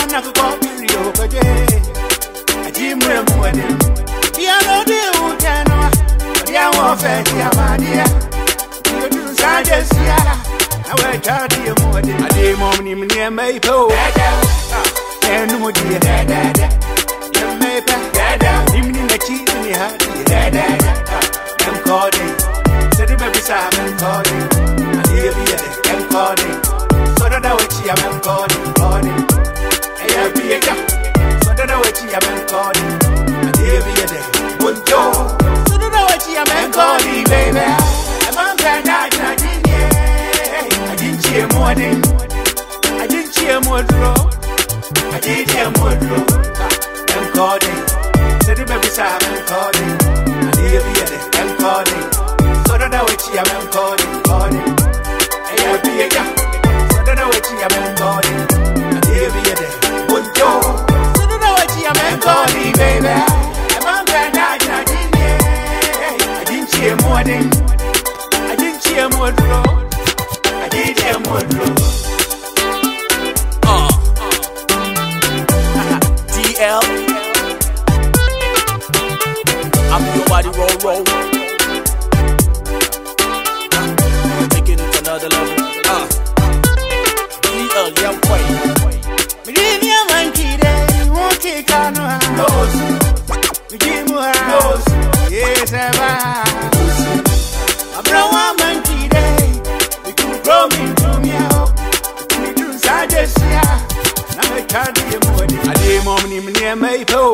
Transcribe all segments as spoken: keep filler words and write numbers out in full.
na ko rio ko je ajimre mwede piano de utano dia wo fe dia madia you do sajesia na we tadi mwede ade mom ni me mai po enu mo dia da da da you me pa da da nimni na chi ni ha da da I'm calling say the baby say I'm calling ade bi ya I'm calling so that I will see I'm calling calling hey be ya so that I will see I'm calling ade bi ya de bonjo so that I will see I'm calling baby I'm on grand I didn't yeah I didn't see more than I didn't see more draw I didn't see more draw I'm calling say the baby say I'm calling ade bi ya de I'm calling so that I will see I'm calling calling hey be ya I know what you am calling. I hear you there. Bonjo. So do know what you am calling, baby. I'm on grand night, I didn't hear. I didn't hear more than. I didn't hear more draw. I didn't hear more draw. Uh. D L. I'm your body roll roll. Taking it to another level. Uh. Yeah, wait. Me give me a monkey day, you won't take on no house. Me give me a house, yes, I buy. I brought one monkey day, you can grow me to me out. Me do sajesia, now I can't be a boy. I did mom name near my toe.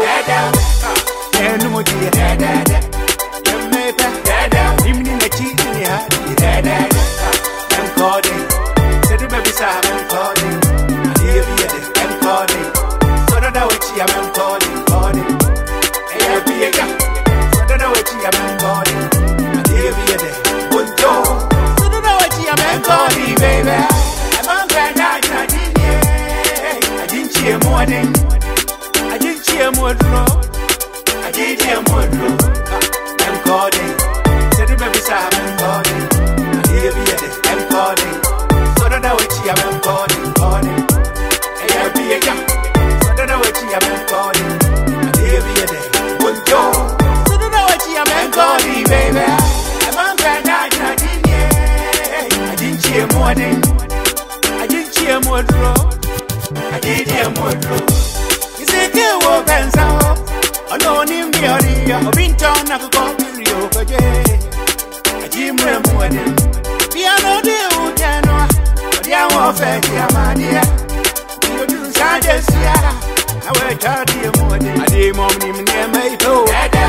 And no more dear, dada. You may pack dada, even in the cheese in the heart, dada. I'm calling, said the baby, I'm calling. I'm calling, so that I will see I'm calling, calling. Hey, be a guy, so that I will see I'm calling. And here be a day, bonjo, so that I will see I'm calling, baby. I'm on grand night, I didn't hear. I didn't hear more than. I didn't hear more draw. I didn't hear more draw. I'm calling, so the baby say I'm calling. And here be a day, I'm calling, so that I will see I'm calling, calling. Be a guy, so that I will see I'm calling. And here be a day, bonjo, so that I will see I'm calling, baby. I'm on grand night, I didn't hear. I didn't hear more than. I didn't hear more draw. I didn't hear more draw. You say you walk and sound. I know him the area. I've been town, I could go to Rio, but yeah, I didn't hear more than. Piano de utano, but yeah, I'm off at Yamadia. You do sajesia, I will tell you more than I did mom name near my toe.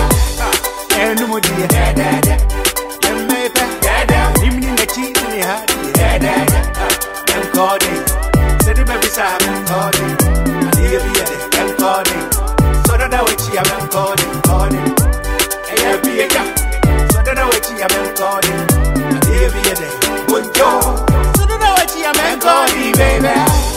And no more dear, dada. You may pack dada, even in the cheese in the heart, dada. I'm calling, said the baby, I'm calling. And here be a I'm calling, so that I will see I'm calling, calling. Hey, be a guy, so that I will see I'm calling. And here be a day, bonjo, so that I will see I'm calling, baby.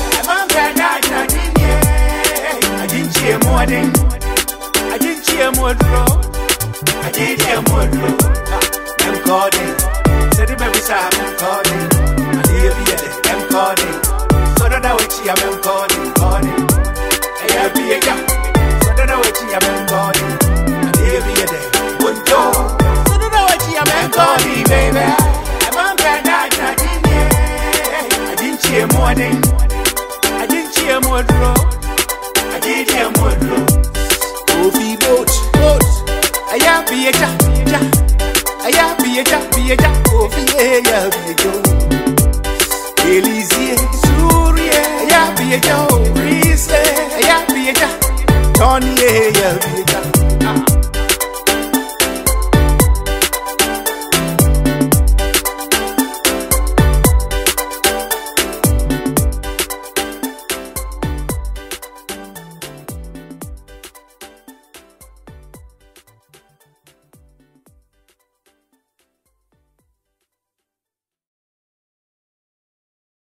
I didn't hear more than. I didn't hear more draw. I didn't hear more draw. I'm calling, say the baby say I'm calling. And here be a day, I'm calling, so that I will see I'm calling, calling. Hey, be a guy, so that I will see I'm calling. And here be a day, bonjo, so that I will see I'm calling, baby. I'm on grand night, I didn't hear. I didn't hear more than. I didn't hear more draw. I didn't hear more draw. Coffee boat, boat. I am be a jack, jack. I am be a jack, be a jack. Coffee, yeah, be a joe. Elise, Surya, I am be a joe. Breeze, I am be a jack. Tony, yeah, be a